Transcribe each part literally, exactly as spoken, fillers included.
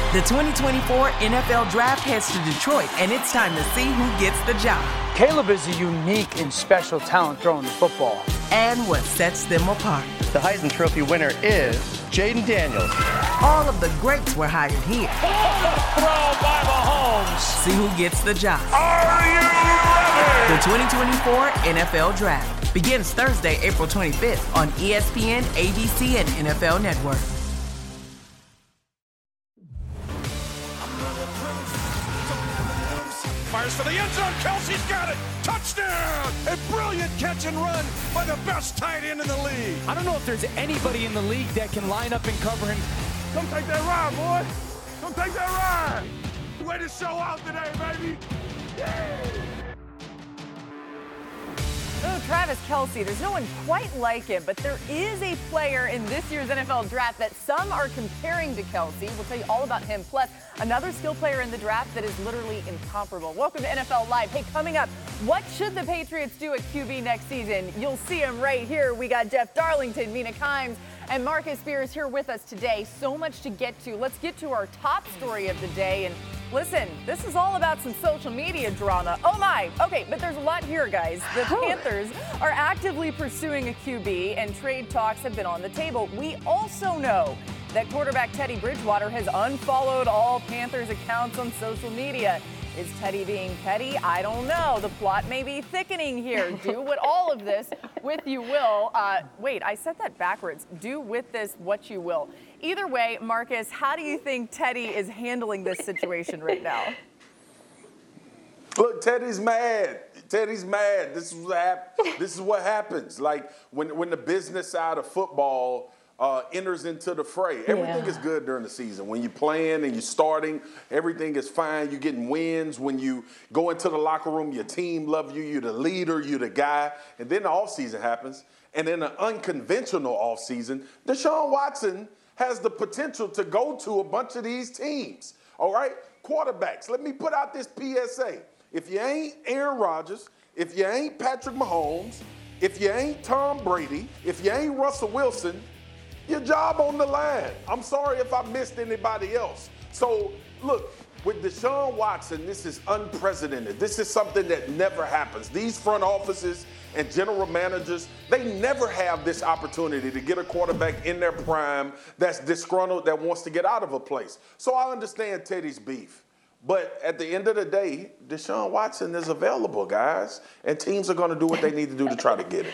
The twenty twenty-four N F L Draft heads to Detroit, and it's time to see who gets the job. Caleb is a unique and special talent throwing the football. And what sets them apart. The Heisman Trophy winner is Jaden Daniels. All of the greats were hired here. Throw by Mahomes. See who gets the job. Are you ready? The twenty twenty-four N F L Draft begins Thursday, April twenty-fifth on E S P N, A B C, and N F L Network. Fires for the end zone. Kelsey's got it. Touchdown! A brilliant catch and run by the best tight end in the league. I don't know if there's anybody in the league that can line up and cover him. Come take that ride, boy. Come take that ride. Way to show out today, baby. Yeah. Oh, Travis Kelce, there's no one quite like him, but there is a player in this year's N F L draft that some are comparing to Kelce. We'll tell you all about him. Plus, another skill player in the draft that is literally incomparable. Welcome to N F L Live. Hey, coming up, what should the Patriots do at Q B next season? You'll see him right here. We got Jeff Darlington, Mina Kimes, and Marcus Spears here with us today. So much to get to. Let's get to our top story of the day. And listen, this is all about some social media drama. Oh my. Okay, but there's a lot here, guys. The Panthers are actively pursuing a Q B, and trade talks have been on the table. We also know that quarterback Teddy Bridgewater has unfollowed all Panthers accounts on social media. Is Teddy being petty? I don't know. The plot may be thickening here. Do with all of this with you will. Uh, wait, I said that backwards. Do with this what you will. Either way, Marcus, how do you think Teddy is handling this situation right now? Look, Teddy's mad. Teddy's mad. This is what hap- This is what happens. Like when when the business side of football uh, enters into the fray. Everything yeah. is good during the season. When you're playing and you're starting, everything is fine. You're getting wins. When you go into the locker room, your team love you. You're the leader. You're the guy. And then the offseason happens. And in an unconventional offseason, Deshaun Watson has the potential to go to a bunch of these teams. All right? Quarterbacks. Let me put out this P S A. If you ain't Aaron Rodgers, if you ain't Patrick Mahomes, if you ain't Tom Brady, if you ain't Russell Wilson, your job on the line. I'm sorry if I missed anybody else. So, look, with Deshaun Watson, this is unprecedented. This is something that never happens. These front offices and general managers, they never have this opportunity to get a quarterback in their prime that's disgruntled, that wants to get out of a place. So I understand Teddy's beef. But at the end of the day, Deshaun Watson is available, guys, and teams are going to do what they need to do to try to get it.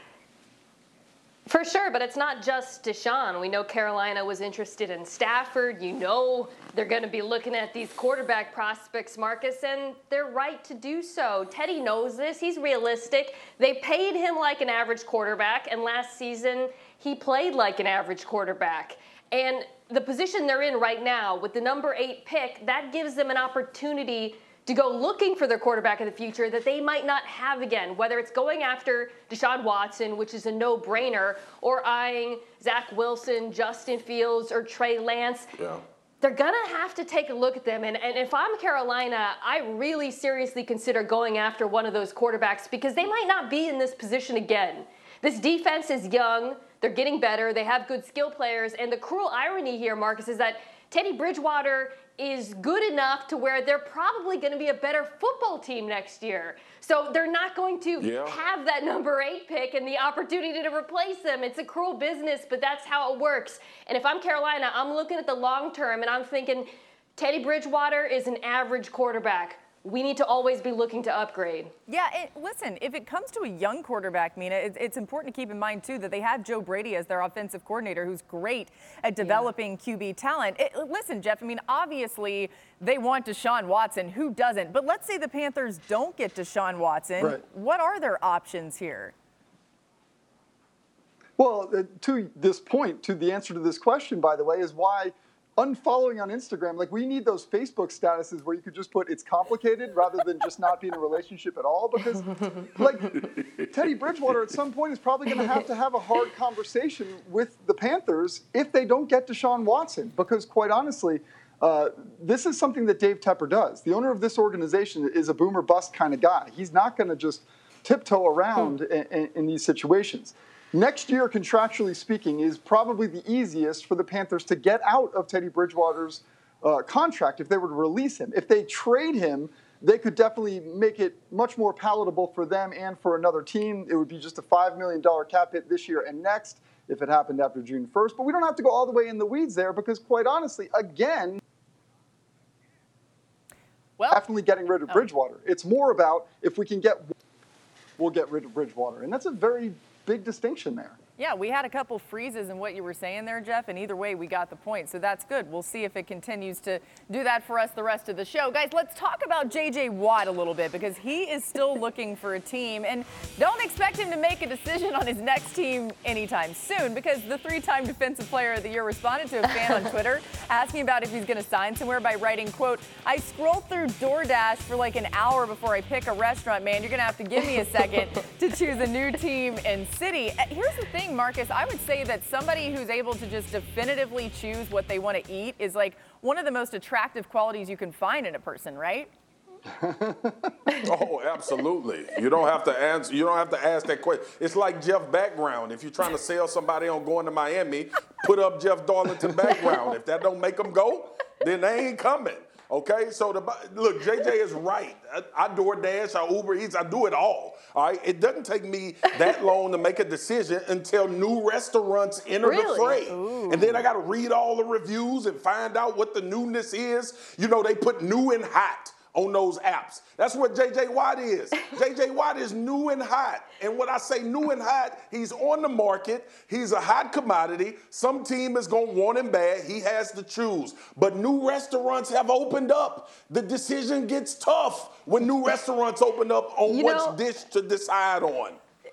For sure, but it's not just Deshaun. We know Carolina was interested in Stafford. You know they're going to be looking at these quarterback prospects, Marcus, and they're right to do so. Teddy knows this. He's realistic. They paid him like an average quarterback, and last season he played like an average quarterback. And the position they're in right now with the number eight pick, that gives them an opportunity to go looking for their quarterback in the future that they might not have again, whether it's going after Deshaun Watson, which is a no-brainer, or eyeing Zach Wilson, Justin Fields, or Trey Lance. Yeah. They're going to have to take a look at them. And, and if I'm Carolina, I really seriously consider going after one of those quarterbacks because they might not be in this position again. This defense is young. They're getting better. They have good skill players. And the cruel irony here, Marcus, is that Teddy Bridgewater is good enough to where they're probably going to be a better football team next year. So they're not going to yeah. have that number eight pick and the opportunity to replace them. It's a cruel business, but that's how it works. And if I'm Carolina, I'm looking at the long term and I'm thinking Teddy Bridgewater is an average quarterback. We need to always be looking to upgrade. Yeah, it, listen, if it comes to a young quarterback, Mina, it, it's important to keep in mind, too, that they have Joe Brady as their offensive coordinator, who's great at developing yeah. Q B talent. It, listen, Jeff, I mean, obviously they want Deshaun Watson. Who doesn't? But let's say the Panthers don't get Deshaun Watson. Right. What are their options here? Well, uh, to this point, to the answer to this question, by the way, is why unfollowing on Instagram, like we need those Facebook statuses where you could just put it's complicated rather than just not be in a relationship at all. Because like Teddy Bridgewater at some point is probably going to have to have a hard conversation with the Panthers if they don't get Deshaun Watson. Because quite honestly, uh, this is something that Dave Tepper does. The owner of this organization is a boomer bust kind of guy. He's not going to just tiptoe around in, in, in these situations. Next year, contractually speaking, is probably the easiest for the Panthers to get out of Teddy Bridgewater's uh, contract if they were to release him. If they trade him, they could definitely make it much more palatable for them and for another team. It would be just a five million dollars cap hit this year and next if it happened after June first. But we don't have to go all the way in the weeds there because, quite honestly, again, well, definitely getting rid of Bridgewater. Oh. It's more about if we can get, we'll get rid of Bridgewater. And that's a very big distinction there. Yeah, we had a couple freezes in what you were saying there, Jeff, and either way, we got the point. So that's good. We'll see if it continues to do that for us the rest of the show. Guys, let's talk about J J. Watt a little bit because he is still looking for a team. And don't expect him to make a decision on his next team anytime soon because the three-time Defensive Player of the Year responded to a fan on Twitter asking about if he's going to sign somewhere by writing, quote, I scroll through DoorDash for like an hour before I pick a restaurant, man. You're going to have to give me a second to choose a new team and city. Here's the thing, Marcus, I would say that somebody who's able to just definitively choose what they want to eat is like one of the most attractive qualities you can find in a person, right? Oh, absolutely. You don't have to answer. You don't have to ask that question. It's like Jeff background. If you're trying to sell somebody on going to Miami, put up Jeff Darlington background. If that don't make them go, then they ain't coming. Okay, so the look, J J is right. I, I DoorDash, I Uber Eats, I do it all. All right, it doesn't take me that long to make a decision until new restaurants enter really? the fray, Ooh. and then I got to read all the reviews and find out what the newness is. You know, they put new and hot on those apps. That's what J J. Watt is. J J. Watt is new and hot. And when I say new and hot, he's on the market. He's a hot commodity. Some team is going to want him bad. He has to choose. But new restaurants have opened up. The decision gets tough when new restaurants open up on you which know, dish to decide on.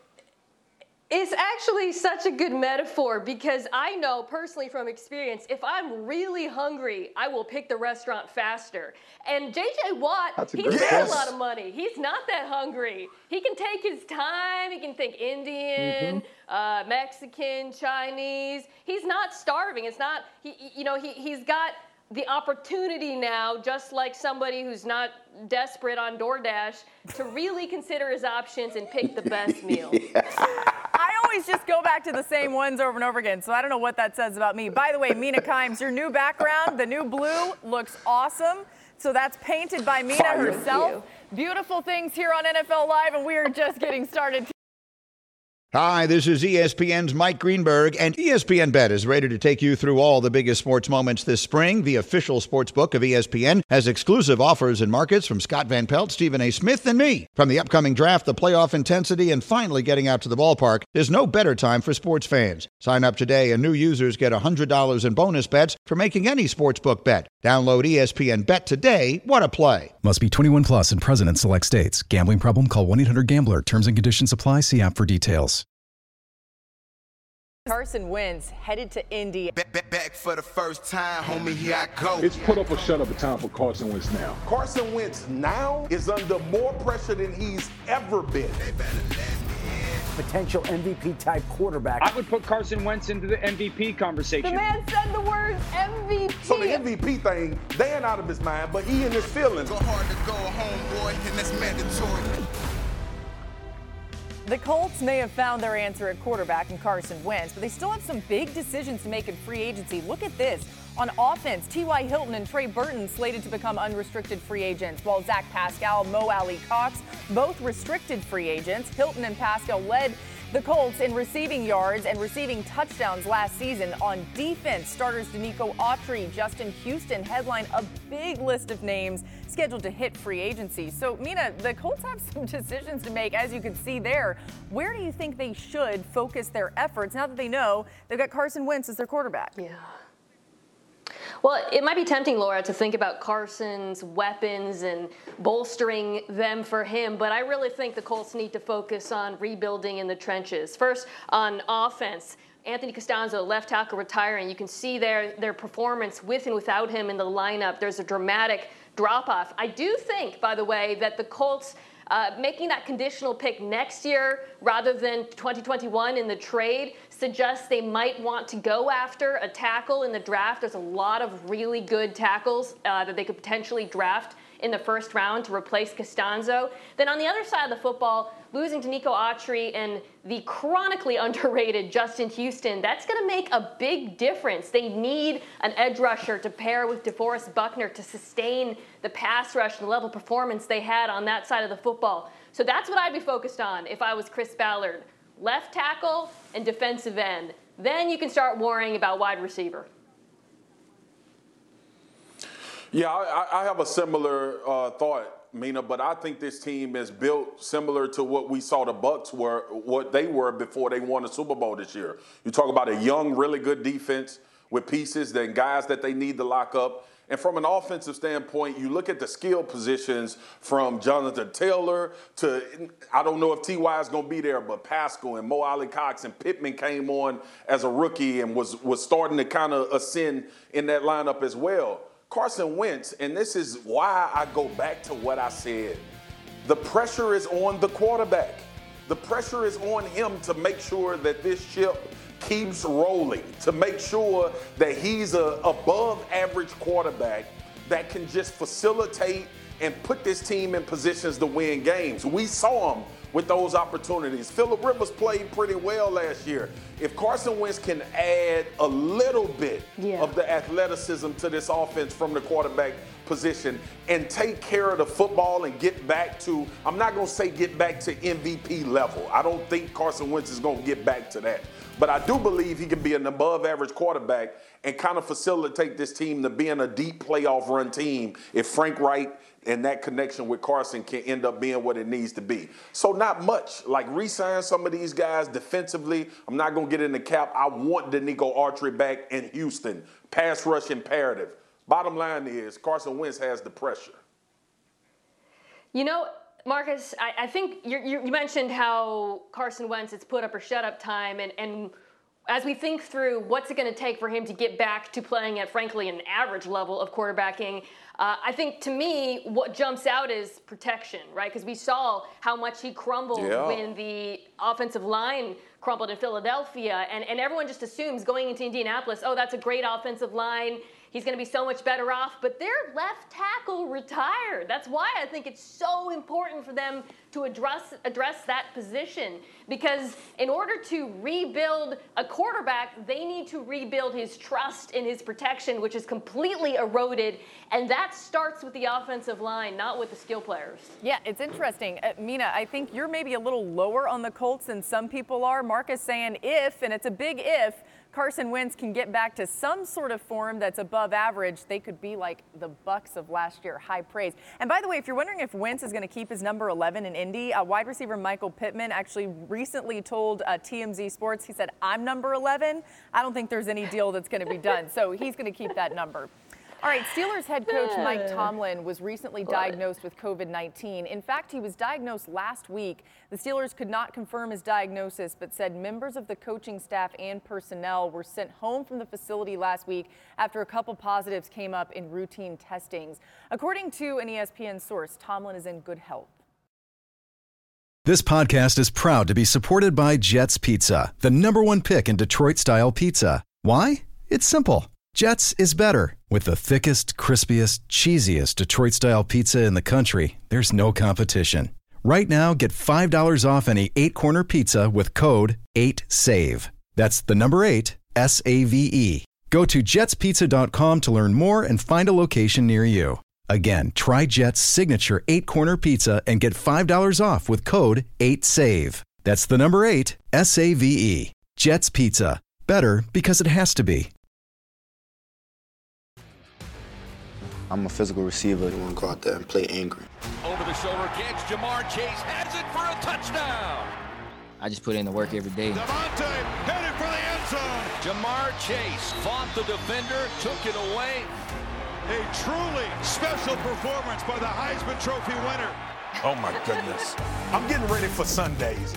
It's actually such a good metaphor because I know personally from experience, if I'm really hungry, I will pick the restaurant faster. And J J. Watt, he's got yes. a lot of money. He's not that hungry. He can take his time. He can think Indian, mm-hmm. uh, Mexican, Chinese. He's not starving. It's not, he, you know, he, he's got the opportunity now, just like somebody who's not desperate on DoorDash, to really consider his options and pick the best meal. Yeah. I always just go back to the same ones over and over again, so I don't know what that says about me. By the way, Mina Kimes, your new background, the new blue, looks awesome. So that's painted by Mina Fire. herself. Beautiful things here on N F L Live, and we are just getting started. Hi, this is E S P N's Mike Greenberg, and E S P N Bet is ready to take you through all the biggest sports moments this spring. The official sports book of E S P N has exclusive offers and markets from Scott Van Pelt, Stephen A. Smith, and me. From the upcoming draft, the playoff intensity, and finally getting out to the ballpark, there's no better time for sports fans. Sign up today, and new users get one hundred dollars in bonus bets for making any sportsbook bet. Download E S P N Bet today. What a play. Must be twenty-one plus and present in select states. Gambling problem? Call one eight hundred gambler. Terms and conditions apply. See app for details. Carson Wentz headed to Indy. Back, back, back for the first time, homie, here I go. It's put up or shut up a time for Carson Wentz now. Carson Wentz now is under more pressure than he's ever been. Potential M V P-type quarterback. I would put Carson Wentz into the M V P conversation. The man said the words M V P. So the M V P thing, they ain't out of his mind, but he in his feelings. Go hard to go home, boy, and that's mandatory. The Colts may have found their answer at quarterback in Carson Wentz, but they still have some big decisions to make in free agency. Look at this. On offense, T Y. Hilton and Trey Burton slated to become unrestricted free agents, while Zach Pascal, Mo Alley Cox, both restricted free agents. Hilton and Pascal led the Colts in receiving yards and receiving touchdowns last season. On defense, starters Danico Autry, Justin Houston headline a big list of names scheduled to hit free agency. So, Mina, the Colts have some decisions to make, as you can see there. Where do you think they should focus their efforts now that they know they've got Carson Wentz as their quarterback? Yeah. Well, it might be tempting, Laura, to think about Carson's weapons and bolstering them for him, but I really think the Colts need to focus on rebuilding in the trenches. First, on offense, Anthony Costanzo, left tackle, retiring. You can see their, their performance with and without him in the lineup. There's a dramatic drop-off. I do think, by the way, that the Colts Uh, making that conditional pick next year rather than twenty twenty-one in the trade suggests they might want to go after a tackle in the draft. There's a lot of really good tackles uh, that they could potentially draft in the first round to replace Costanzo. Then on the other side of the football, losing to Nico Autry and the chronically underrated Justin Houston, that's going to make a big difference. They need an edge rusher to pair with DeForest Buckner to sustain the pass rush and the level of performance they had on that side of the football. So that's what I'd be focused on if I was Chris Ballard. Left tackle and defensive end. Then you can start worrying about wide receiver. Yeah, I, I have a similar uh, thought, Mina, but I think this team is built similar to what we saw the Bucs were, what they were before they won the Super Bowl this year. You talk about a young, really good defense with pieces, then guys that they need to lock up. And from an offensive standpoint, you look at the skill positions from Jonathan Taylor to, I don't know if T Y is going to be there, but Pascal and Mo Alley-Cox and Pittman came on as a rookie and was, was starting to kind of ascend in that lineup as well. Carson Wentz, and this is why I go back to what I said, the pressure is on the quarterback. The pressure is on him to make sure that this ship keeps rolling, to make sure that he's a above average quarterback that can just facilitate and put this team in positions to win games. We saw him with those opportunities. Phillip Rivers played pretty well last year. If Carson Wentz can add a little bit yeah. of the athleticism to this offense from the quarterback position and take care of the football and get back to, I'm not going to say get back to M V P level. I don't think Carson Wentz is going to get back to that. But I do believe he can be an above-average quarterback and kind of facilitate this team to being a deep playoff run team if Frank Wright and that connection with Carson can end up being what it needs to be. So not much. Like re-sign some of these guys defensively. I'm not going to get in the cap. I want Danico Autry back in Houston. Pass rush imperative. Bottom line is Carson Wentz has the pressure. You know, Marcus, I, I think you, you mentioned how Carson Wentz, it's put up or shut up time. And, and as we think through what's it going to take for him to get back to playing at, frankly, an average level of quarterbacking, uh, I think to me what jumps out is protection, right? Because we saw how much he crumbled yeah. when the offensive line crumbled in Philadelphia. And, and everyone just assumes going into Indianapolis, oh, that's a great offensive line. He's going to be so much better off, but their left tackle retired. That's why I think it's so important for them to address address that position, because in order to rebuild a quarterback, they need to rebuild his trust in his protection, which is completely eroded, and that starts with the offensive line, not with the skill players. Yeah, it's interesting. Uh, Mina, I think you're maybe a little lower on the Colts than some people are. Marcus saying if, and it's a big if, Carson Wentz can get back to some sort of form that's above average, they could be like the Bucs of last year. High praise. And by the way, if you're wondering if Wentz is going to keep his number eleven in Indy, uh, wide receiver Michael Pittman actually recently told uh, T M Z Sports, he said, I'm number eleven. I don't think there's any deal that's going to be done. So he's going to keep that number. All right, Steelers head coach Mike Tomlin was recently diagnosed with covid nineteen. In fact, he was diagnosed last week. The Steelers could not confirm his diagnosis, but said members of the coaching staff and personnel were sent home from the facility last week after a couple positives came up in routine testings. According to an E S P N source, Tomlin is in good health. This podcast is proud to be supported by Jets Pizza, the number one pick in Detroit-style pizza. Why? It's simple. Jets is better. With the thickest, crispiest, cheesiest Detroit-style pizza in the country, there's no competition. Right now, get five dollars off any eight-corner pizza with code eight save. That's the number eight, S A V E. Go to jets pizza dot com to learn more and find a location near you. Again, try Jet's signature eight-corner pizza and get five dollars off with code eight save. That's the number eight, S A V E. Jet's Pizza. Better because it has to be. I'm a physical receiver. I want to go out there and play angry. Over the shoulder catch, Jamar Chase has it for a touchdown. I just put in the work every day. Devontae headed for the end zone. Jamar Chase fought the defender, took it away. A truly special performance by the Heisman Trophy winner. Oh my goodness. I'm getting ready for Sundays.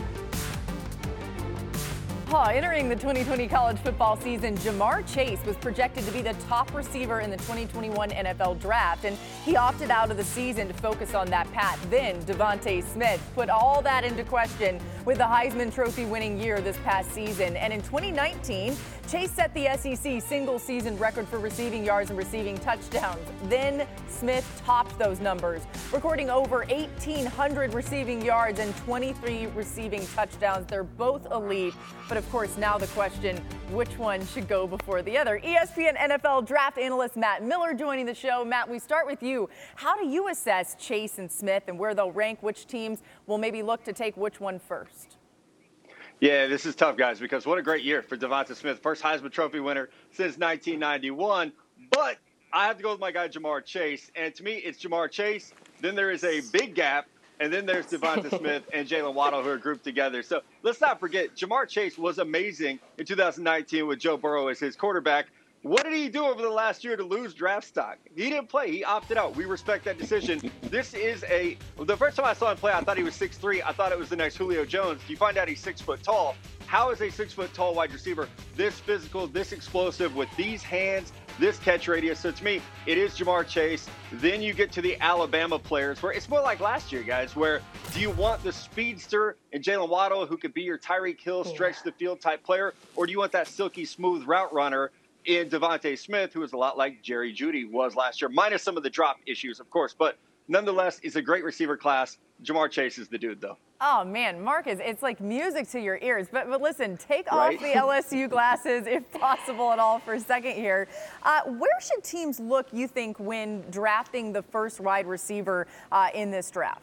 Paul, entering the twenty twenty college football season, Jamar Chase was projected to be the top receiver in the twenty twenty-one N F L draft, and he opted out of the season to focus on that path. Then Devontae Smith put all that into question with the Heisman Trophy winning year this past season. And in twenty nineteen, Chase set the S E C single-season record for receiving yards and receiving touchdowns. Then Smith topped those numbers, recording over eighteen hundred receiving yards and twenty-three receiving touchdowns. They're both elite, but of course now the question, which one should go before the other? E S P N N F L draft analyst Matt Miller joining the show. Matt, we start with you. How do you assess Chase and Smith and where they'll rank? Which teams will maybe look to take which one first? Yeah, this is tough, guys, because what a great year for Devonta Smith. First Heisman Trophy winner since nineteen ninety-one. But I have to go with my guy, Ja'Marr Chase. And to me, it's Ja'Marr Chase. Then there is a big gap. And then there's Devonta Smith and Jalen Waddle, who are grouped together. So let's not forget, Ja'Marr Chase was amazing in two thousand nineteen with Joe Burrow as his quarterback. What did he do over the last year to lose draft stock? He didn't play. He opted out. We respect that decision. This is a – the first time I saw him play, I thought he was six three. I thought it was the next Julio Jones. You find out he's six foot tall. How is a six-foot-tall wide receiver this physical, this explosive with these hands, this catch radius? So to me, it is Ja'Marr Chase. Then you get to the Alabama players where it's more like last year, guys, where do you want the speedster and Jalen Waddle who could be your Tyreek Hill, stretch the field type player, or do you want that silky smooth route runner in Devonta Smith, who is a lot like Jerry Jeudy was last year, minus some of the drop issues, of course. But nonetheless, it's a great receiver class. Ja'Marr Chase is the dude, though. Oh, man, Marcus, it's like music to your ears. But, but listen, take Right? off the L S U glasses, if possible at all, for a second here. Uh, where should teams look, you think, when drafting the first wide receiver uh, in this draft?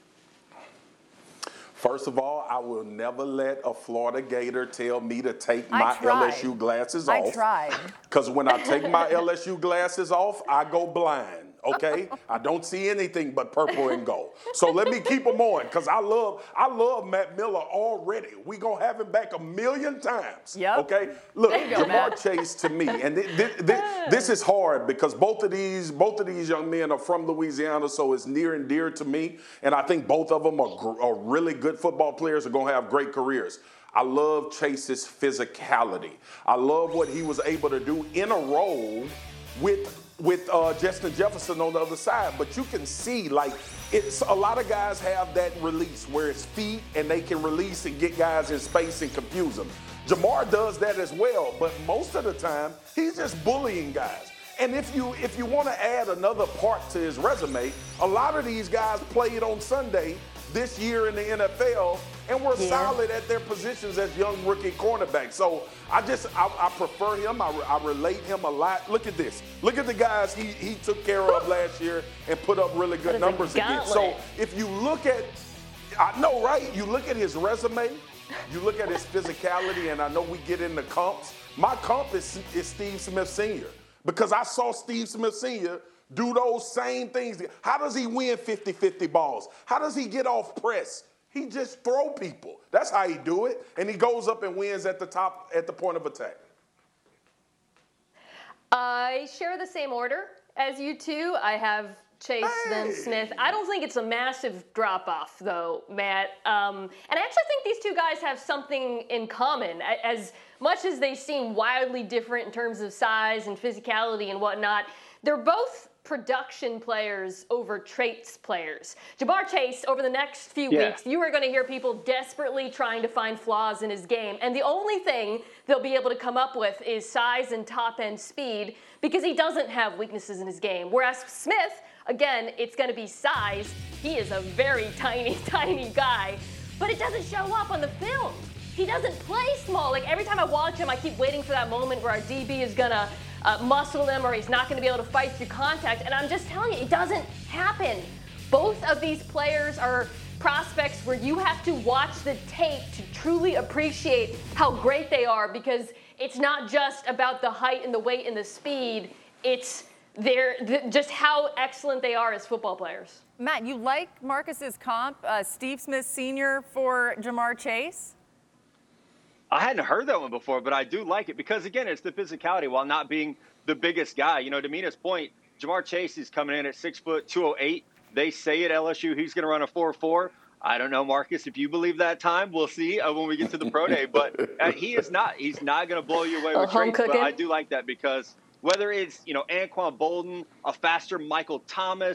First of all, I will never let a Florida Gator tell me to take I my tried. L S U glasses I off. tried. Because when I take my L S U glasses off, I go blind, okay? I don't see anything but purple and gold. So let me keep them on, because I love I love Matt Miller already. We going to have him back a million times, Yep. okay? Look, There you go, Ja'Marr Matt. Chase to me, and th- th- th- this is hard because both of these both of these young men are from Louisiana, so it's near and dear to me, and I think both of them are, gr- are really good football players, are going to have great careers. I love Chase's physicality. I love what he was able to do in a role with with uh, Justin Jefferson on the other side. But you can see, like, it's a lot of guys have that release where it's feet and they can release and get guys in space and confuse them. Ja'Marr does that as well, but most of the time, he's just bullying guys. And if you if you want to add another part to his resume, a lot of these guys played on Sunday this year in the N F L and were Yeah. solid at their positions as young rookie cornerbacks. So I just, I, I prefer him. I, I relate him a lot. Look at this. Look at the guys he, he took care of last year and put up really good That is a numbers against. So gauntlet. if you look at, I know, right? You look at his resume, you look at his physicality, and I know we get into comps. My comp is, is Steve Smith Senior because I saw Steve Smith Senior do those same things. How does he win fifty-fifty balls? How does he get off press? He just throw people. That's how he do it. And he goes up and wins at the top, at the point of attack. I share the same order as you two. I have Chase, then Smith. I don't think it's a massive drop-off, though, Matt. Um, and I actually think these two guys have something in common. A- As much as they seem wildly different in terms of size and physicality and whatnot, they're both production players over traits players. Ja'Marr Chase, over the next few Yeah. weeks, you are going to hear people desperately trying to find flaws in his game. And the only thing they'll be able to come up with is size and top-end speed because he doesn't have weaknesses in his game. Whereas Smith, again, it's going to be size. He is a very tiny, tiny guy, but it doesn't show up on the film. He doesn't play small. Like, every time I watch him, I keep waiting for that moment where our D B is going to uh, muscle him or he's not going to be able to fight through contact. And I'm just telling you, it doesn't happen. Both of these players are prospects where you have to watch the tape to truly appreciate how great they are, because it's not just about the height and the weight and the speed. It's their, th- just how excellent they are as football players. Matt, you like Marcus's comp, uh, Steve Smith Senior for Ja'Marr Chase? I hadn't heard that one before, but I do like it because, again, it's the physicality while not being the biggest guy. You know, to Mina's point, Ja'Marr Chase is coming in at six foot two oh eight. They say at L S U he's going to run a four four. I don't know, Marcus, if you believe that time. We'll see uh, when we get to the pro day. But uh, he is not. He's not going to blow you away Oh, with home traits. But cooking. I do like that because whether it's, you know, Anquan Bolden, a faster Michael Thomas,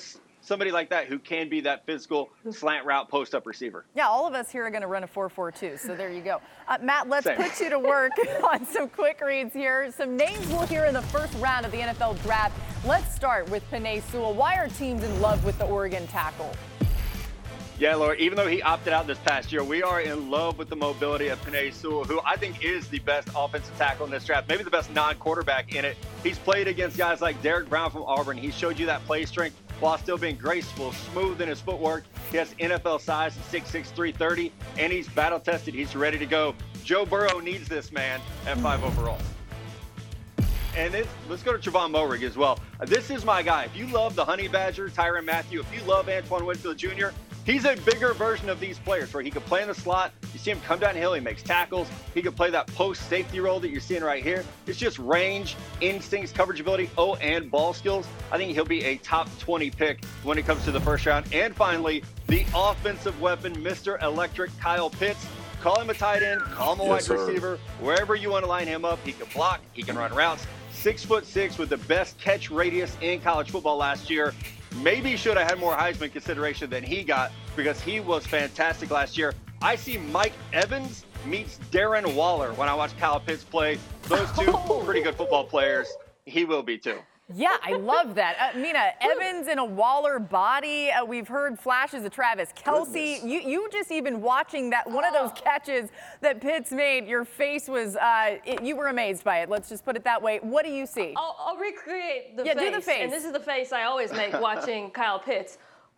somebody like that who can be that physical slant route post-up receiver. Yeah, all of us here are going to run a four four two, so there you go. Uh, Matt, let's Same. put you to work on some quick reads here. Some names we'll hear in the first round of the N F L Draft. Let's start with Penei Sewell. Why are teams in love with the Oregon tackle? Yeah, Laura, even though he opted out this past year, we are in love with the mobility of Penei Sewell, who I think is the best offensive tackle in this draft, maybe the best non-quarterback in it. He's played against guys like Derek Brown from Auburn. He showed you that play strength while still being graceful, smooth in his footwork. He has N F L size, six six, three thirty, and he's battle-tested. He's ready to go. Joe Burrow needs this man at five overall. And it, let's go to Trevon Moehrig as well. This is my guy. If you love the Honey Badger, Tyrann Mathieu, if you love Antoine Winfield Junior, he's a bigger version of these players where he could play in the slot. You see him come downhill, he makes tackles. He could play that post safety role that you're seeing right here. It's just range, instincts, coverage ability, oh, and ball skills. I think he'll be a top twenty pick when it comes to the first round. And finally, the offensive weapon, Mister Electric, Kyle Pitts. Call him a tight end, call him a Yes, wide sir. receiver. Wherever you want to line him up, he can block, he can run routes. Six foot six with the best catch radius in college football last year. Maybe should have had more Heisman consideration than he got because he was fantastic last year. I see Mike Evans meets Darren Waller when I watch Kyle Pitts play. Those two pretty good football players. He will be too. Yeah, I love that. Uh, Mina, Evans in a Waller body. Uh, we've heard flashes of Travis Kelce. You, you just even watching that one of those catches that Pitts made, your face was, uh, it, you were amazed by it. Let's just put it that way. What do you see? I'll, I'll recreate the yeah, face. do the face. And this is the face I always make watching Kyle Pitts.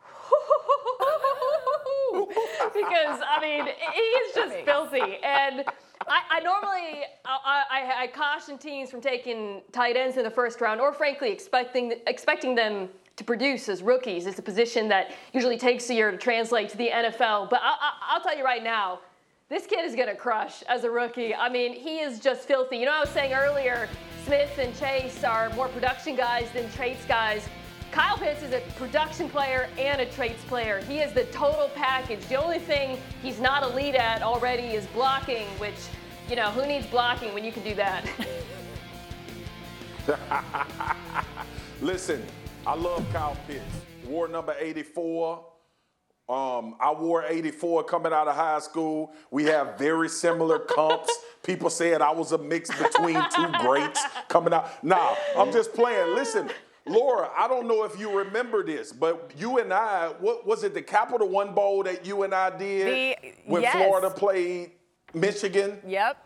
Because, I mean, he's just filthy. And I, I normally, I, I, I caution teams from taking tight ends in the first round or, frankly, expecting expecting them to produce as rookies. It's a position that usually takes a year to translate to the N F L. But I, I, I'll tell you right now, this kid is going to crush as a rookie. I mean, he is just filthy. You know, I was saying earlier, Smith and Chase are more production guys than traits guys. Kyle Pitts is a production player and a traits player. He is the total package. The only thing he's not elite at already is blocking, which, you know, who needs blocking when you can do that? Listen, I love Kyle Pitts. Wore number eighty-four. Um, I wore eighty-four coming out of high school. We have very similar comps. People said I was a mix between two greats coming out. Nah, I'm just playing. Listen. Laura, I don't know if you remember this, but you and I, what was it, the Capital One Bowl that you and I did the, when yes. Florida played Michigan? Yep.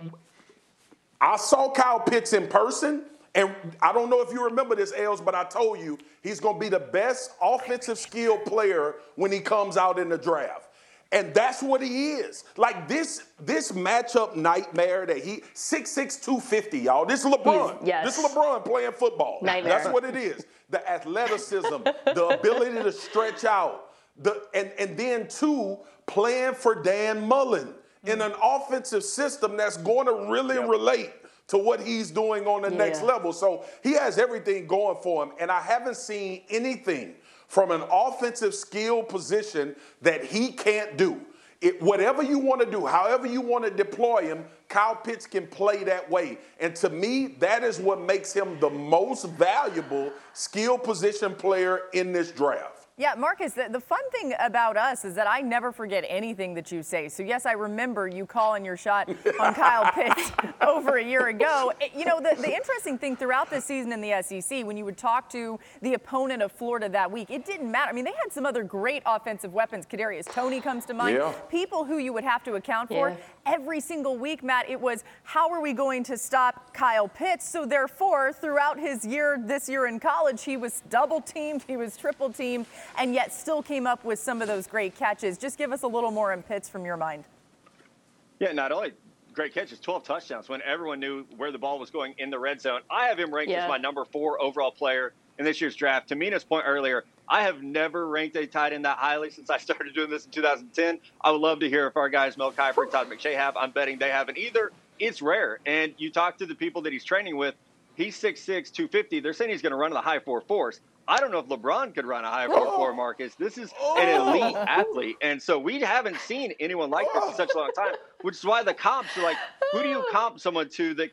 I saw Kyle Pitts in person, and I don't know if you remember this, Els, but I told you he's going to be the best offensive skill player when he comes out in the draft. And that's what he is. Like this this matchup nightmare that he, six six, two fifty, y'all. This is LeBron. He's, yes. This is LeBron playing football. Nightmare. That's what it is. The athleticism, the ability to stretch out, the and, and then two, playing for Dan Mullen in an offensive system that's going to really yep. relate to what he's doing on the yeah. next level. So he has everything going for him. And I haven't seen anything from an offensive skill position that he can't do. It, whatever you want to do, however you want to deploy him, Kyle Pitts can play that way. And to me, that is what makes him the most valuable skill position player in this draft. Yeah, Marcus, the, the fun thing about us is that I never forget anything that you say. So, yes, I remember you calling your shot on Kyle Pitts over a year ago. It, you know, the, the interesting thing throughout this season in the S E C, when you would talk to the opponent of Florida that week, it didn't matter. I mean, they had some other great offensive weapons. Kadarius Toney comes to mind. Yeah. People who you would have to account for. Yeah. Every single week, Matt, it was, how are we going to stop Kyle Pitts? So, therefore, throughout his year, this year in college, he was double-teamed, he was triple-teamed, and yet still came up with some of those great catches. Just give us a little more on Pitts from your mind. Yeah, not only great catches, twelve touchdowns when everyone knew where the ball was going in the red zone. I have him ranked yeah. as my number four overall player in this year's draft. To Mina's point earlier, I have never ranked a tight end that highly since I started doing this in two thousand ten. I would love to hear if our guys Mel Kiper and Todd McShay have. I'm betting they haven't either. It's rare. And you talk to the people that he's training with, he's six six, two fifty. They're saying he's going to run in the high four fours. I don't know if LeBron could run a high four four, Marcus. This is an elite athlete. And so we haven't seen anyone like this in such a long time, which is why the comps are like, who do you comp someone to that can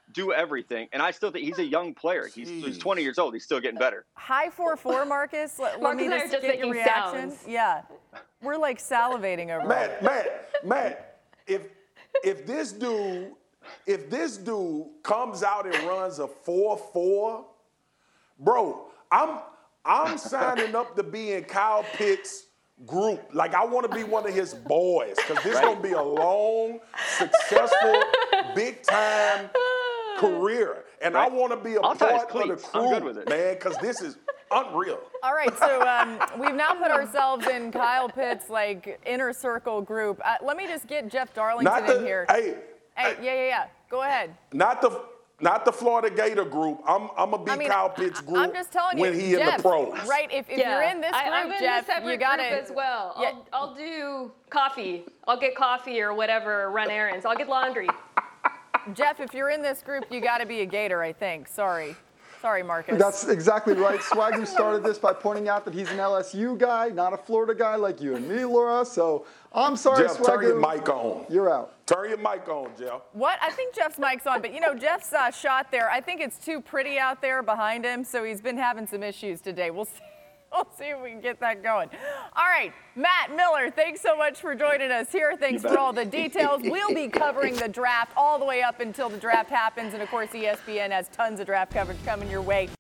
do everything. And I still think he's a young player. He's, he's twenty years old. He's still getting better. High four four, Marcus. Let, let Marcus me and I just, are just get your making reaction. sounds. Yeah, we're like salivating over Matt, it. Matt, Matt, if if this dude, if this dude comes out and runs a four four, bro, I'm I'm signing up to be in Kyle Pitts' group. Like, I want to be one of his boys, because this is going to be a long, successful, big-time career. And Right. I want to be a I'll tie his part of the cleats. I'm crew, good with it. man, because this is unreal. All right, so um, we've now put ourselves in Kyle Pitts' like inner circle group. Uh, let me just get Jeff Darlington Not the- in here. hey, hey, yeah, yeah, yeah. Go ahead. Not the not the Florida Gator group. I'm I'm gonna be I mean, Kyle Pitts' group I'm just telling when you, he Jeff, in the pros. right? If, if Yeah. you're in this group, I, I'm in Jeff, a separate you got group to as well. Yeah. I'll, I'll do coffee. I'll get coffee or whatever, run errands. I'll get laundry. Jeff, if you're in this group, you got to be a Gator, I think. Sorry. Sorry, Marcus. That's exactly right. Swagger started this by pointing out that he's an L S U guy, not a Florida guy like you and me, Laura. So I'm sorry, Jeff, Swagger. turn your mic on. You're out. Turn your mic on, Jeff. What? I think Jeff's mic's on, but you know, Jeff's uh, shot there, I think it's too pretty out there behind him, so he's been having some issues today. We'll see. We'll see if we can get that going. All right, Matt Miller, thanks so much for joining us here. Thanks for all the details. We'll be covering the draft all the way up until the draft happens, and of course, E S P N has tons of draft coverage coming your way.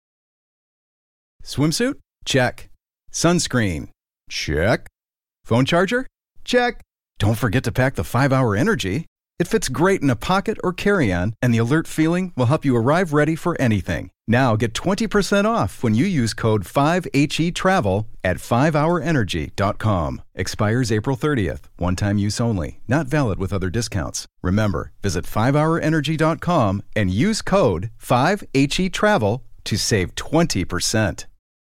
Swimsuit? Check. Sunscreen? Check. Phone charger? Check. Don't forget to pack the five hour Energy. It fits great in a pocket or carry-on, and the alert feeling will help you arrive ready for anything. Now get twenty percent off when you use code five H E travel at five hour energy dot com. Expires April thirtieth. One-time use only. Not valid with other discounts. Remember, visit five hour energy dot com and use code five H E travel to save twenty percent.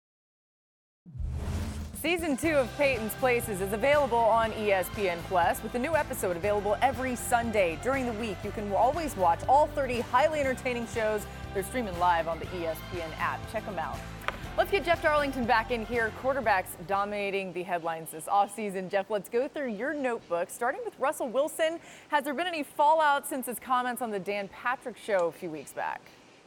Season two of Peyton's Places is available on E S P N Plus, with a new episode available every Sunday. During the week, you can always watch all thirty highly entertaining shows. They're streaming live on the E S P N app. Check them out. Let's get Jeff Darlington back in here. Quarterbacks dominating the headlines this offseason. Jeff, let's go through your notebook, starting with Russell Wilson. Has there been any fallout since his comments on the Dan Patrick Show a few weeks back?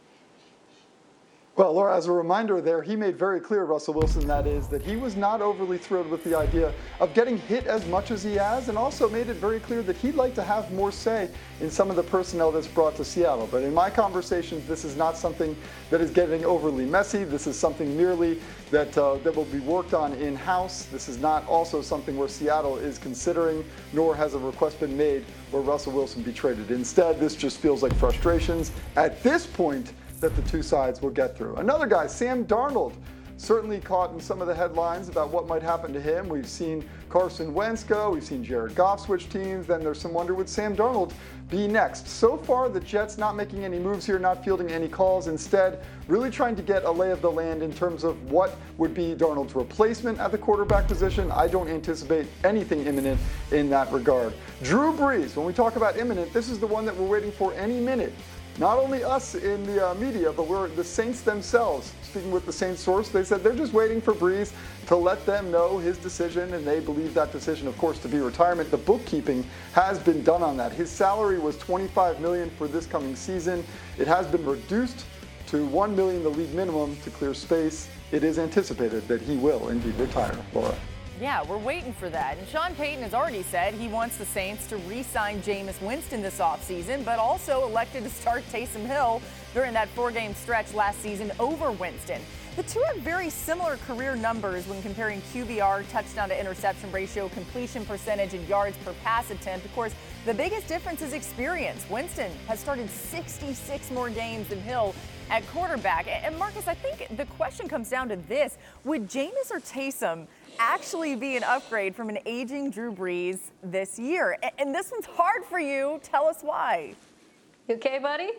Well, Laura, as a reminder there, he made very clear, Russell Wilson, that is, that he was not overly thrilled with the idea of getting hit as much as he has, and also made it very clear that he'd like to have more say in some of the personnel that's brought to Seattle. But in my conversations, this is not something that is getting overly messy. This is something merely that, uh, that will be worked on in-house. This is not also something where Seattle is considering, nor has a request been made where Russell Wilson be traded. Instead, this just feels like frustrations at this point that the two sides will get through. Another guy, Sam Darnold, certainly caught in some of the headlines about what might happen to him. We've seen Carson Wentz go, we've seen Jared Goff switch teams, then there's some wonder would Sam Darnold be next. So far, the Jets not making any moves here, not fielding any calls, instead really trying to get a lay of the land in terms of what would be Darnold's replacement at the quarterback position. I don't anticipate anything imminent in that regard. Drew Brees, when we talk about imminent, this is the one that we're waiting for any minute. Not only us in the uh, media, but we're the Saints themselves. Speaking with the Saints source, they said they're just waiting for Brees to let them know his decision, and they believe that decision, of course, to be retirement. The bookkeeping has been done on that. His salary was twenty-five million dollars for this coming season. It has been reduced to one million dollars, the league minimum, to clear space. It is anticipated that he will indeed retire, Laura. Yeah, we're waiting for that. And Sean Payton has already said he wants the Saints to re-sign Jameis Winston this offseason, but also elected to start Taysom Hill during that four-game stretch last season over Winston. The two have very similar career numbers when comparing Q B R, touchdown to interception ratio, completion percentage, and yards per pass attempt. Of course, the biggest difference is experience. Winston has started sixty-six more games than Hill at quarterback. And Marcus, I think the question comes down to this. Would Jameis or Taysom actually be an upgrade from an aging Drew Brees this year? And this one's hard for you. Tell us why. You okay, buddy?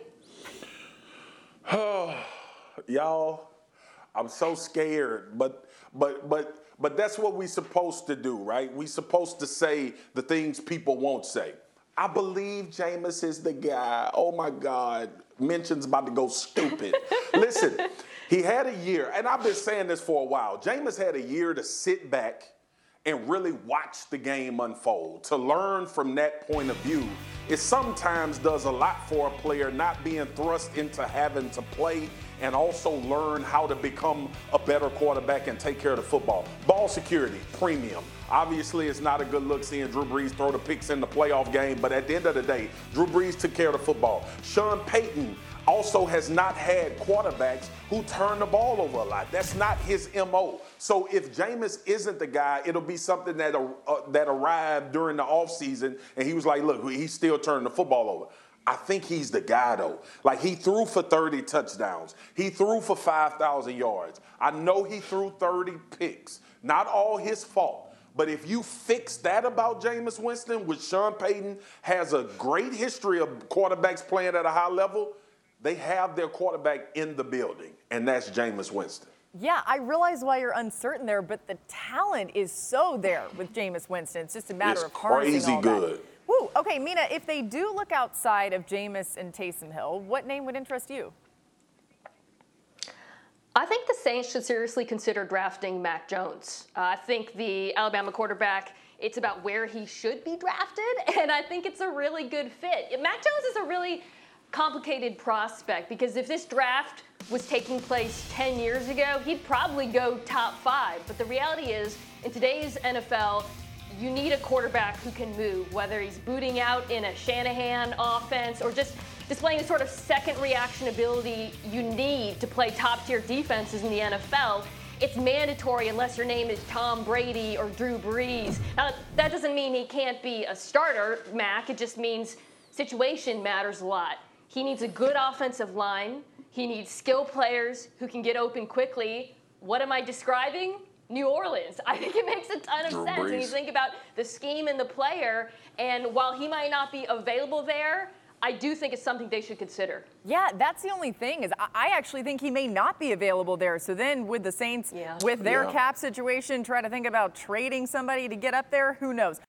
Oh, y'all, I'm so scared, but but but but that's what we're supposed to do, right? We're supposed to say the things people won't say. I believe Jameis is the guy. Oh my God, mention's about to go stupid. Listen, he had a year, and I've been saying this for a while. Jameis had a year to sit back and really watch the game unfold, to learn from that point of view. it sometimes does a lot for a player not being thrust into having to play and also learn how to become a better quarterback and take care of the football. Ball security, premium. Obviously, it's not a good look seeing Drew Brees throw the picks in the playoff game, but at the end of the day, Drew Brees took care of the football. Sean Payton also has not had quarterbacks who turn the ball over a lot. That's not his M O. So if Jameis isn't the guy, it'll be something that uh, that arrived during the offseason, and he was like, look, he's still turning the football over. I think he's the guy, though. Like, he threw for thirty touchdowns. He threw for five thousand yards. I know he threw thirty picks. Not all his fault. But if you fix that about Jameis Winston, which Sean Payton has a great history of quarterbacks playing at a high level, they have their quarterback in the building, and that's Jameis Winston. Yeah, I realize why you're uncertain there, but the talent is so there with Jameis Winston. It's just a matter it's of parsing crazy all good. That. Woo. Okay, Mina, if they do look outside of Jameis and Taysom Hill, what name would interest you? I think the Saints should seriously consider drafting Mac Jones. Uh, I think the Alabama quarterback, it's about where he should be drafted, and I think it's a really good fit. Mac Jones is a really complicated prospect because if this draft was taking place ten years ago, he'd probably go top five. But the reality is, in today's N F L, you need a quarterback who can move, whether he's booting out in a Shanahan offense or just displaying the sort of second reaction ability you need to play top-tier defenses in the N F L. It's mandatory unless your name is Tom Brady or Drew Brees. Now, that doesn't mean he can't be a starter, Mac. It just means situation matters a lot. He needs a good offensive line. He needs skill players who can get open quickly. What am I describing? New Orleans. I think it makes a ton of Drew sense Brees. when you think about the scheme and the player. And while he might not be available there, I do think it's something they should consider. Yeah, that's the only thing is I actually think he may not be available there. So then with the Saints, yeah. with their Yeah. cap situation, try to think about trading somebody to get up there. Who knows?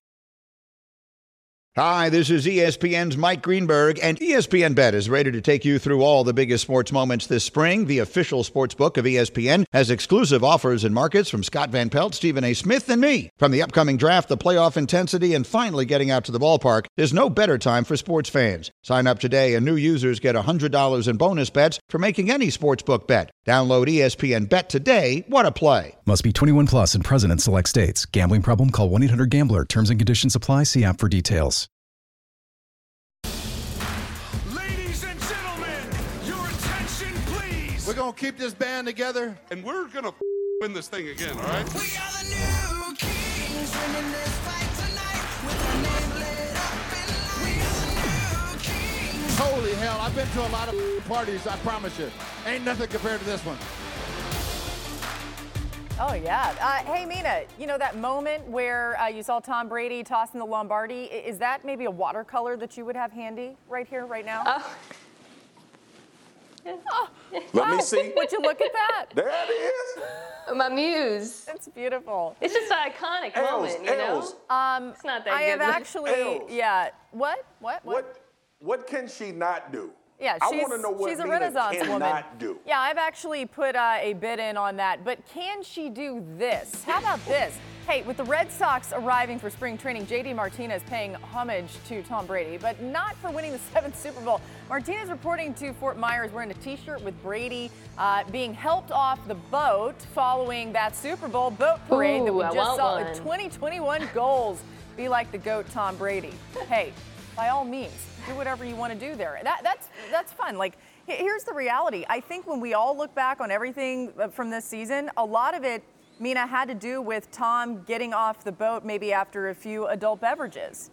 Hi, this is E S P N's Mike Greenberg, and E S P N Bet is ready to take you through all the biggest sports moments this spring. The official sports book of E S P N has exclusive offers and markets from Scott Van Pelt, Stephen A. Smith, and me. From the upcoming draft, the playoff intensity, and finally getting out to the ballpark, there's no better time for sports fans. Sign up today, and new users get one hundred dollars in bonus bets for making any sportsbook bet. Download E S P N Bet today. What a play. Must be twenty-one plus and present in select states. Gambling problem? Call one eight hundred gambler. Terms and conditions apply. See app for details. Ladies and gentlemen, your attention, please. We're going to keep this band together. And we're going to win this thing again, all right? We are the new kings, winning this fight tonight with our name lit up in lights. We are the new kings. Holy hell, I've been to a lot of parties, I promise you. Ain't nothing compared to this one. Oh, yeah. Uh, hey, Mina, you know that moment where uh, you saw Tom Brady tossing the Lombardi? Is that maybe a watercolor that you would have handy right here, right now? Oh. Oh, Let wow. me see. Would you look at that? There it is. My muse. It's beautiful. It's just an iconic Els, moment, you Els. know? Um, It's not that I good. have actually, Els. yeah. What? What? What? What what can she not do? Yeah, I she's, want to know what she's a Mina Renaissance cannot woman. do. Yeah, I've actually put uh, a bid in on that. But can she do this? How about this? Hey, with the Red Sox arriving for spring training, J D Martinez paying homage to Tom Brady, but not for winning the seventh Super Bowl. Martinez reporting to Fort Myers wearing a T-shirt with Brady uh, being helped off the boat following that Super Bowl boat parade Ooh, that we I just want saw. one. With twenty twenty-one goals, be like the GOAT Tom Brady. Hey, by all means, do whatever you want to do there. That, that's that's fun. Like, here's the reality. I think when we all look back on everything from this season, a lot of it, Mina, had to do with Tom getting off the boat maybe after a few adult beverages.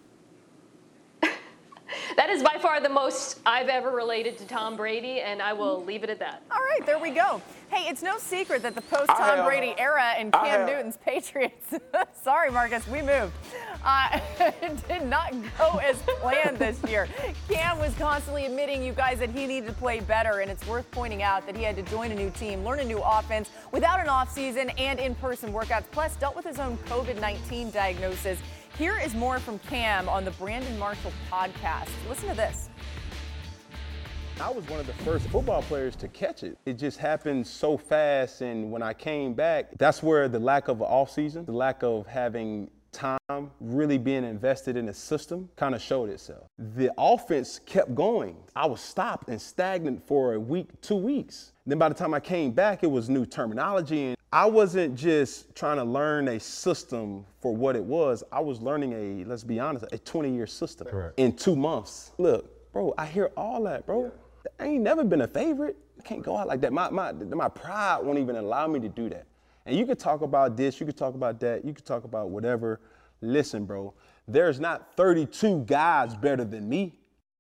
That is by far the most I've ever related to Tom Brady, and I will leave it at that. All right, there we go. Hey, it's no secret that the post-Tom have- Brady era in I Cam have- Newton's Patriots, sorry, Marcus, we moved, uh, did not go as planned this year. Cam was constantly admitting, you guys, that he needed to play better, and it's worth pointing out that he had to join a new team, learn a new offense without an offseason and in-person workouts, plus dealt with his own covid nineteen diagnosis. Here is more from Cam on the Brandon Marshall podcast. Listen to this. I was one of the first football players to catch it. It just happened so fast, and when I came back, that's where the lack of an offseason, the lack of having time really being invested in the system kind of showed itself. The offense kept going. I was stopped and stagnant for a week, two weeks. Then by the time I came back, it was new terminology. And I wasn't just trying to learn a system for what it was. I was learning a, let's be honest, a twenty-year system Correct. in two months. Look, bro, I hear all that, bro. Yeah. I ain't never been a favorite. I can't go out like that. My, my, my pride won't even allow me to do that. And you could talk about this, you could talk about that, you could talk about whatever. Listen, bro, there's not thirty-two guys better than me.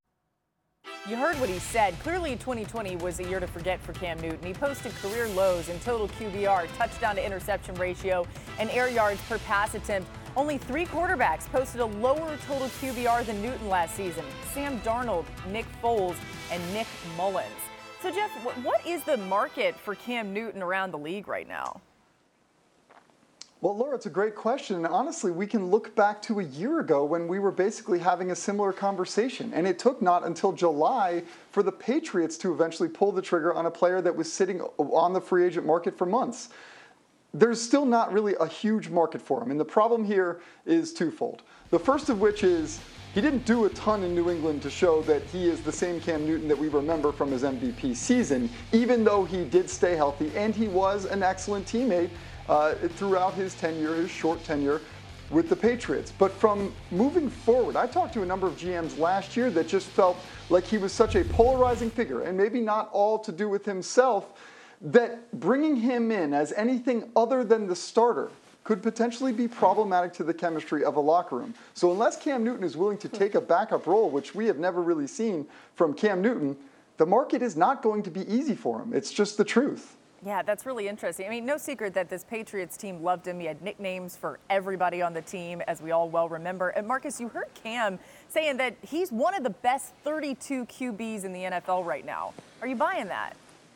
You heard what he said. Clearly, twenty twenty was a year to forget for Cam Newton. He posted career lows in total Q B R, touchdown to interception ratio, and air yards per pass attempt. Only three quarterbacks posted a lower total Q B R than Newton last season: Sam Darnold, Nick Foles, and Nick Mullins. So, Jeff, what is the market for Cam Newton around the league right now? Well, Laura, it's a great question. And honestly, we can look back to a year ago when we were basically having a similar conversation. And it took not until July for the Patriots to eventually pull the trigger on a player that was sitting on the free agent market for months. There's still not really a huge market for him. And the problem here is twofold. The first of which is he didn't do a ton in New England to show that he is the same Cam Newton that we remember from his M V P season, even though he did stay healthy and he was an excellent teammate Uh, throughout his tenure, his short tenure with the Patriots. But from moving forward, I talked to a number of G Ms last year that just felt like he was such a polarizing figure, and maybe not all to do with himself, that bringing him in as anything other than the starter could potentially be problematic to the chemistry of a locker room. So unless Cam Newton is willing to take a backup role, which we have never really seen from Cam Newton, the market is not going to be easy for him. It's just the truth. Yeah, that's really interesting. I mean, no secret that this Patriots team loved him. He had nicknames for everybody on the team, as we all well remember. And Marcus, you heard Cam saying that he's one of the best thirty-two Q Bs in the N F L right now. Are you buying that?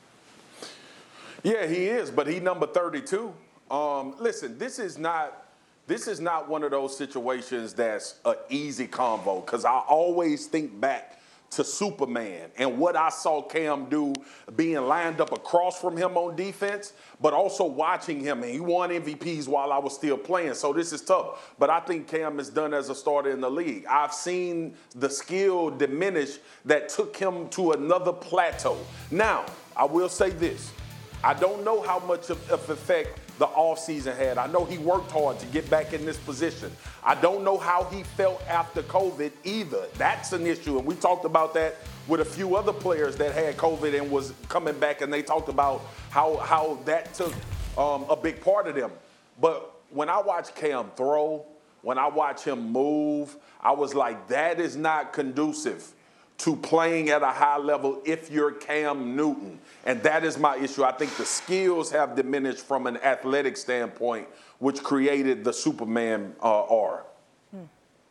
Yeah, he is, but he number thirty-two. Um, listen, this is not this is not one of those situations that's an easy convo, because I always think back to Superman and what I saw Cam do being lined up across from him on defense, but also watching him. And he won M V Ps while I was still playing, so this is tough. But I think Cam is done as a starter in the league. I've seen the skill diminish that took him to another plateau. Now, I will say this. I don't know how much of, of effect the offseason had. I know he worked hard to get back in this position. I don't know how he felt after COVID either. That's an issue, and we talked about that with a few other players that had COVID and was coming back, and they talked about how, how that took um, a big part of them. But when I watch Cam throw, when I watch him move, I was like, that is not conducive to playing at a high level if you're Cam Newton. And that is my issue. I think the skills have diminished from an athletic standpoint, which created the Superman uh, R. Hmm.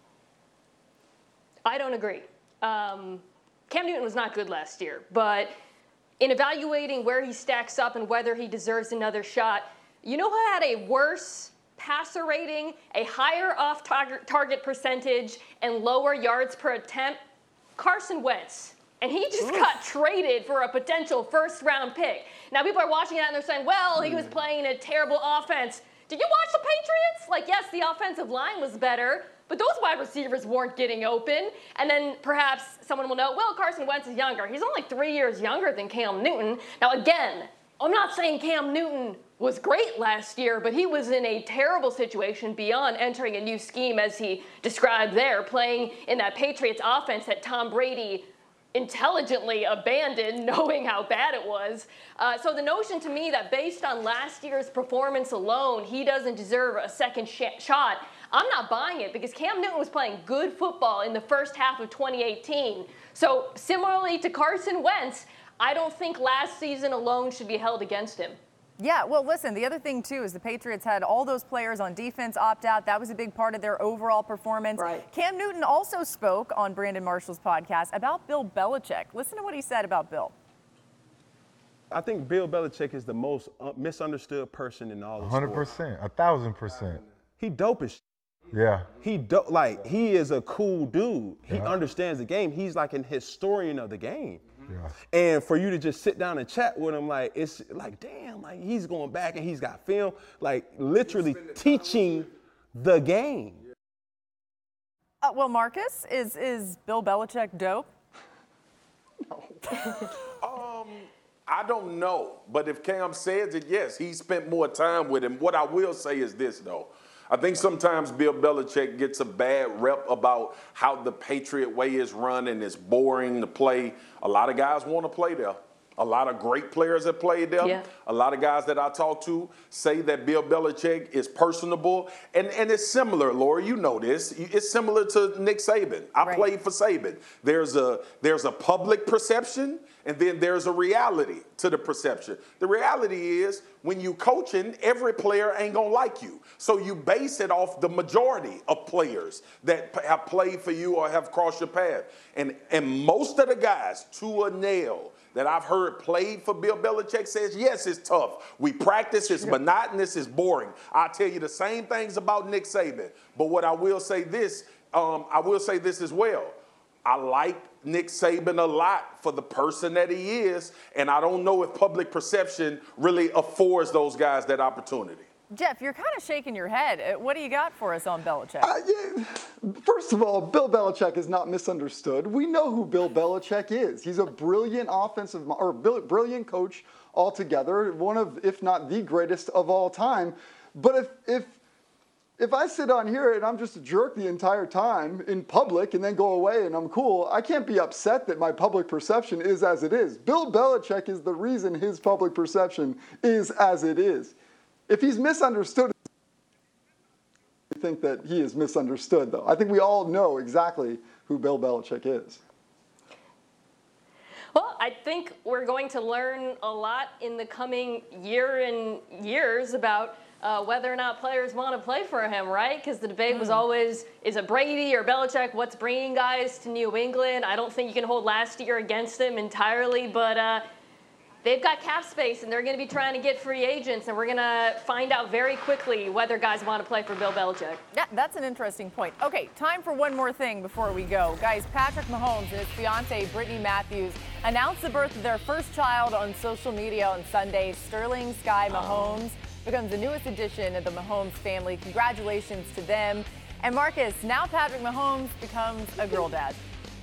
I don't agree. Um, Cam Newton was not good last year, but in evaluating where he stacks up and whether he deserves another shot, you know who had a worse passer rating, a higher off-target percentage, and lower yards per attempt? Carson Wentz. And he just Oof. got traded for a potential first-round pick. Now, people are watching that and they're saying, well, he was playing a terrible offense. Did you watch the Patriots? Like, yes, the offensive line was better, but those wide receivers weren't getting open. And then perhaps someone will know, well, Carson Wentz is younger. He's only three years younger than Cam Newton. Now, again, I'm not saying Cam Newton was great last year, but he was in a terrible situation beyond entering a new scheme, as he described there, playing in that Patriots offense that Tom Brady intelligently abandoned, knowing how bad it was. Uh, so the notion to me that based on last year's performance alone, he doesn't deserve a second sh- shot, I'm not buying it, because Cam Newton was playing good football in the first half of twenty eighteen. So similarly to Carson Wentz, I don't think last season alone should be held against him. Yeah, well, listen, the other thing, too, is the Patriots had all those players on defense opt out. That was a big part of their overall performance. Right. Cam Newton also spoke on Brandon Marshall's podcast about Bill Belichick. Listen to what he said about Bill. I think Bill Belichick is the most uh, misunderstood person in all of one hundred percent, a thousand percent. He dope as shit. Yeah. He do- like he is a cool dude. He Yeah. understands the game. He's like an historian of the game. Yeah. And for you to just sit down and chat with him, like it's like, damn, like he's going back and he's got film, like literally teaching the game. Uh, well, Marcus, is is Bill Belichick dope? um, I don't know. But if Cam says it, yes, he spent more time with him. What I will say is this, though. I think sometimes Bill Belichick gets a bad rep about how the Patriot way is run and it's boring to play. A lot of guys want to play there. A lot of great players have played there. Yeah. A lot of guys that I talk to say that Bill Belichick is personable. And, and it's similar, Lori, you know this. It's similar to Nick Saban. I Right. played for Saban. There's a, there's a public perception, and then there's a reality to the perception. The reality is when you coaching, every player ain't going to like you. So you base it off the majority of players that p- have played for you or have crossed your path. And, and most of the guys, to a nail, that I've heard played for Bill Belichick says, yes, it's tough. We practice, it's monotonous, it's boring. I'll tell you the same things about Nick Saban. But what I will say this, um, I will say this as well. I like Nick Saban a lot for the person that he is, and I don't know if public perception really affords those guys that opportunity. Jeff, you're kind of shaking your head. Uh, What do you got for us on Belichick? Uh, yeah, first of all, Bill Belichick is not misunderstood. We know who Bill Belichick is. He's a brilliant offensive or brilliant coach altogether, one of, if not the greatest of all time. But if if if I sit on here and I'm just a jerk the entire time in public and then go away and I'm cool, I can't be upset that my public perception is as it is. Bill Belichick is the reason his public perception is as it is. If he's misunderstood, I think that he is misunderstood, though. I think we all know exactly who Bill Belichick is. Well, I think we're going to learn a lot in the coming year and years about uh, whether or not players want to play for him, right? Because the debate was always, is it Brady or Belichick? What's bringing guys to New England? I don't think you can hold last year against them entirely, but uh, they've got cap space, and they're going to be trying to get free agents, and we're going to find out very quickly whether guys want to play for Bill Belichick. Yeah, that's an interesting point. Okay, time for one more thing before we go. Guys, Patrick Mahomes and his fiancée, Brittany Matthews, announced the birth of their first child on social media on Sunday. Sterling Sky Mahomes becomes the newest addition of the Mahomes family. Congratulations to them. And Marcus, now Patrick Mahomes becomes a girl dad.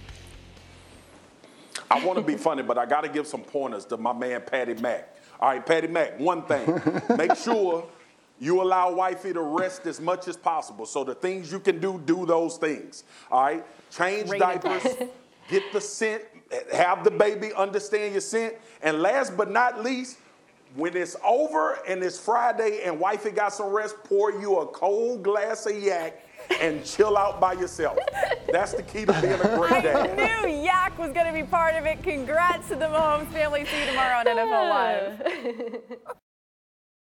I want to be funny, but I got to give some pointers to my man, Patty Mack. All right, Patty Mack, one thing. Make sure you allow wifey to rest as much as possible. So the things you can do, do those things. All right? Change Rated diapers, get the scent, have the baby understand your scent. And last but not least, when it's over and it's Friday and wifey got some rest, pour you a cold glass of yak and chill out by yourself. That's the key to being a great dad. I knew yak was going to be part of it. Congrats to the Mahomes family. See you tomorrow on N F L Live.